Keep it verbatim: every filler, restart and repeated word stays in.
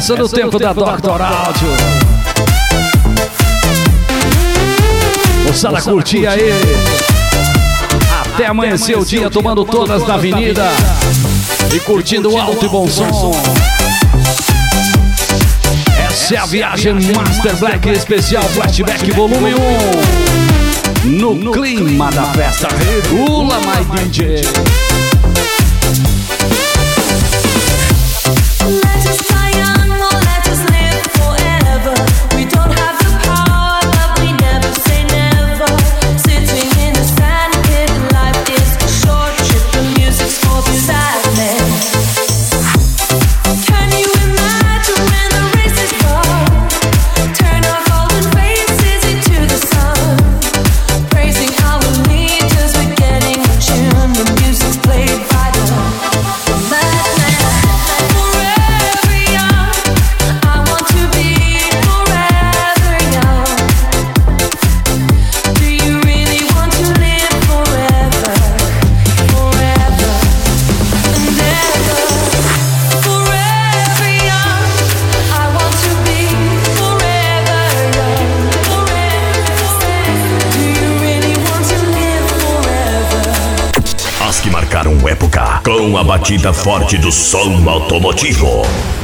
Essa no tempo da doutor Áudio. Moçada, curtir aí. Até amanhecer o dia tomando todas na avenida e curtindo o alto e bom som. Essa é a viagem Master Black especial Flashback volume um. No clima da festa, regula my D J. Época com a batida forte do som automotivo.